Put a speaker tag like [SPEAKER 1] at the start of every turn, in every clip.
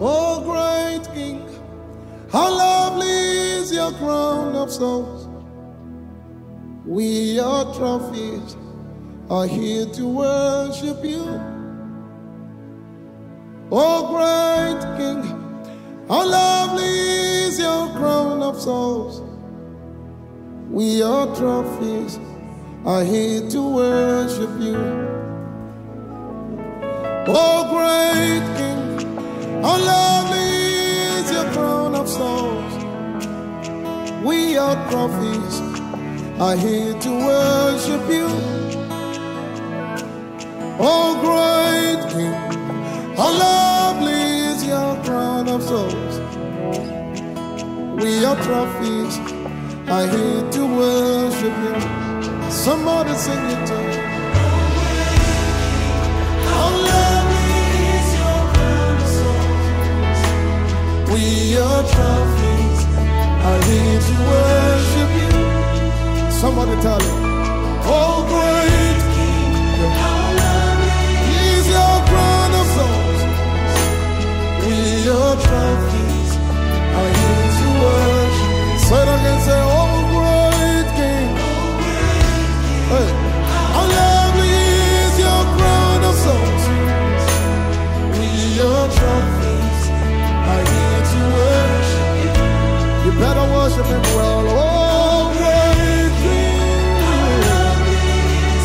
[SPEAKER 1] Oh, great King, how lovely is your crown of souls. We, your trophies, are here to worship you. Oh, great King, how lovely is your crown of souls. We, your trophies, are here to worship you. Oh, great King, how lovely is your crown of souls. We, your trophies, are here to worship you. Oh, great King, how lovely is your crown of souls. We, your trophies, are here to worship you. Somebody sing it to me. How lovely is your crown of souls. We, your trophies, are here to worship you. Somebody tell him. Oh, great King, how lovely is your crown of souls. We, your trophies, are here to worship. Say it again, say, oh, great King. Hey. How lovely is your crown of souls. We, your trophies, are here to worship you. You better worship him well. Oh, great King.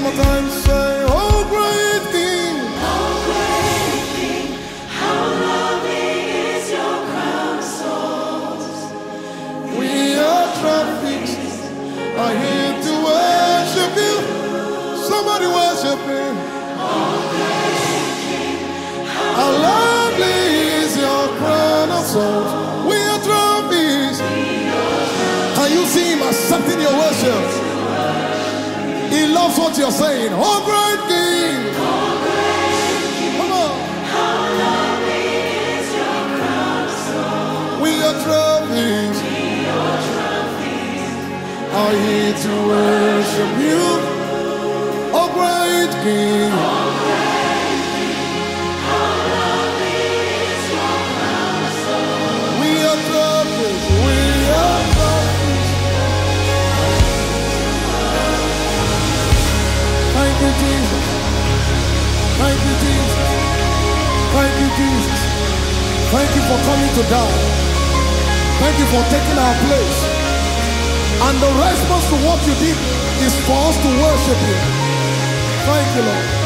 [SPEAKER 1] one more time, say, oh great King.
[SPEAKER 2] Oh great King, how lovely is your crown of souls.
[SPEAKER 1] We are traffics, are here to worship you. Somebody worship him.
[SPEAKER 2] Oh great King,
[SPEAKER 1] How lovely is your crown of souls. We are trophies. Can you see him accepting your worship? He loves what you're saying. Oh great King.
[SPEAKER 2] oh great King,
[SPEAKER 1] Come on.
[SPEAKER 2] how lovely is your crown of souls.
[SPEAKER 1] We are trophies.
[SPEAKER 2] Your trophies,
[SPEAKER 1] Are here to worship you. Oh great King.
[SPEAKER 2] how lovely is your crown of souls.
[SPEAKER 1] We are trophies. We are trophies. Thank you, Jesus. Thank you, Jesus. Thank you, Jesus. Thank you for coming to die. Thank you for taking our place. And the response to what you did is for us to worship you. Thank you, Lord.